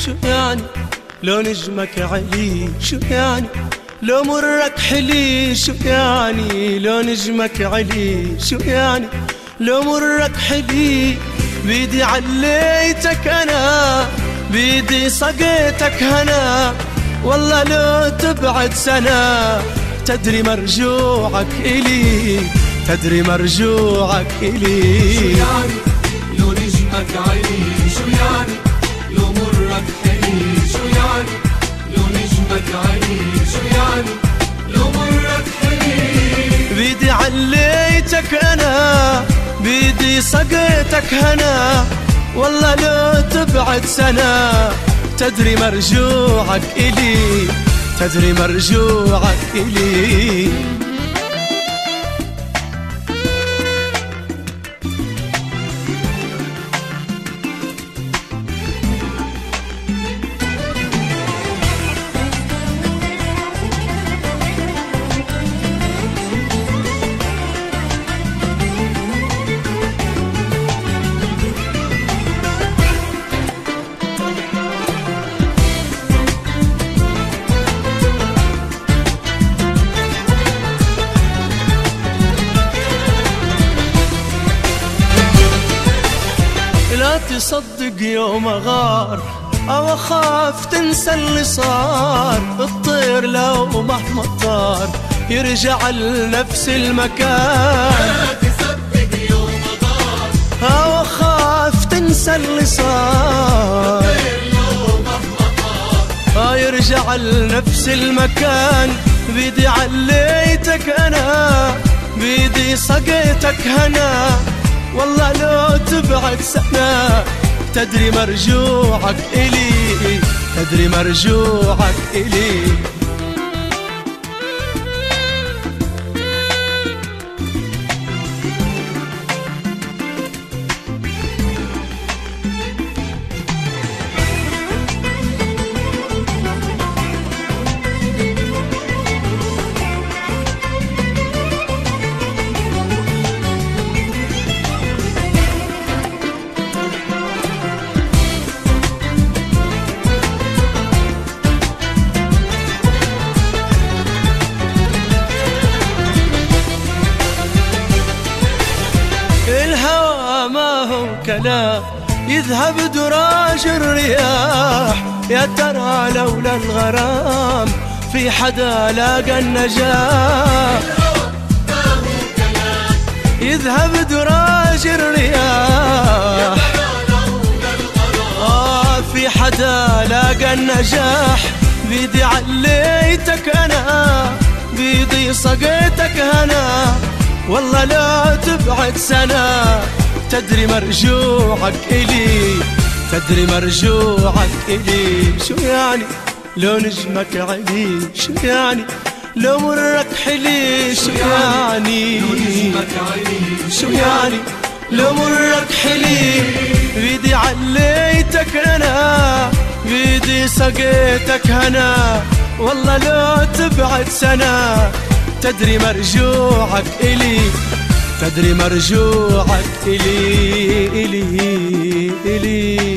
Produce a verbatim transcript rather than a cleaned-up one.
شو يعني لو نجمك علي؟ شو يعني لو مرك حلي؟ شو يعني لو نجمك علي؟ شو يعني لو مرك حلي؟ بيدي عليتك أنا، بيدي صقيتك هنا، والله لو تبعد سنة تدري مرجوعك إلي، تدري مرجوعك إلي. شو يعني لو نجمك علي؟ شو يعني لو مرك حلي؟ شو يعني لو نجمك علي؟ شو يعني لو مرك حلي؟ بيدي عليتك أنا، بيدي صقيتك هنا، والله لو تبعد سنة تدري مرجوعك إلي، تدري مرجوعك إلي. لا تصدق يوم أغار أو أخاف تنسى اللي صار، الطير لو مهما طار يرجع لنفس المكان. لا تصدق يوم أغار أو أخاف تنسى اللي صار، الطير لو مهما طار آه يرجع لنفس المكان. بيدي عليتك أنا، بيدي صقيتك هنا، والله لو تبعد سنة تدري مرجوعك إلي، تدري مرجوعك إلي. الهوى ما هو كلام يذهب دراج الرياح، يا ترى لولا الغرام في حدا لاقى النجاح. يذهب دراج الرياح، آه في حدا لاقى النجاح. بيدي عليتك أنا، بيدي صقيتك هنا، والله لا تبعد سنة تدري مرجوعك إلي، تدري مرجوعك إلي. شو يعني لو نجمك علي؟ شو يعني لو مرك حلي؟ شو يعني لو نجمك علي؟ شو يعني لو مرك حلي؟ بيدي عليتك أنا، بيدي صقيتك هنا، والله لو تبعد سنة تدري مرجوعك إلي، تدري مرجوعك إلي إلي إلي.